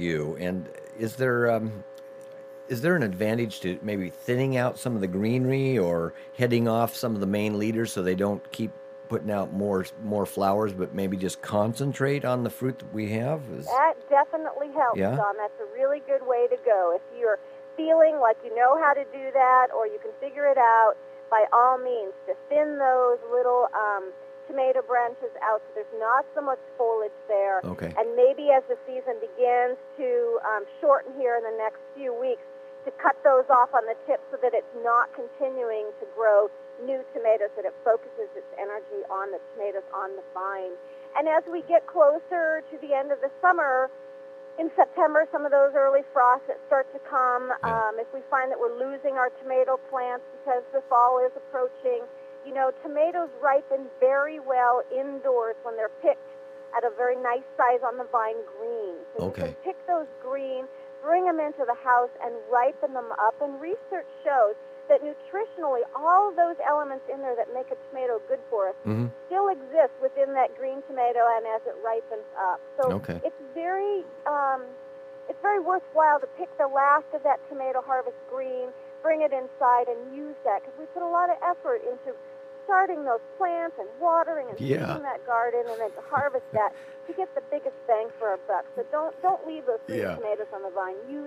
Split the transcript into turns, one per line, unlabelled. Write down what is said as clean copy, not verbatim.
you. And is there an advantage to maybe thinning out some of the greenery or heading off some of the main leaders so they don't keep putting out more flowers, but maybe just concentrate on the fruit that we have?
That definitely helps,
Yeah.
Don. That's a really good way to go. If you're feeling like you know how to do that or you can figure it out, by all means, to thin those little tomato branches out so there's not so much foliage there.
Okay.
And maybe as the season begins to shorten here in the next few weeks, to cut those off on the tip so that it's not continuing to grow new tomatoes, that it focuses its energy on the tomatoes on the vine. And as we get closer to the end of the summer, in September, some of those early frosts that start to come, if we find that we're losing our tomato plants because the fall is approaching, you know, tomatoes ripen very well indoors when they're picked at a very nice size on the vine green. So you can pick those green, bring them into the house, and ripen them up. And research shows that nutritionally, all of those elements in there that make a tomato good for us still exist within that green tomato and as it ripens up. So it's very worthwhile to pick the last of that tomato harvest green, bring it inside, and use that, because we put a lot of effort into starting those plants and watering and feeding that garden, and then to harvest that to get the biggest bang for our buck. So don't leave those green tomatoes on the vine. Use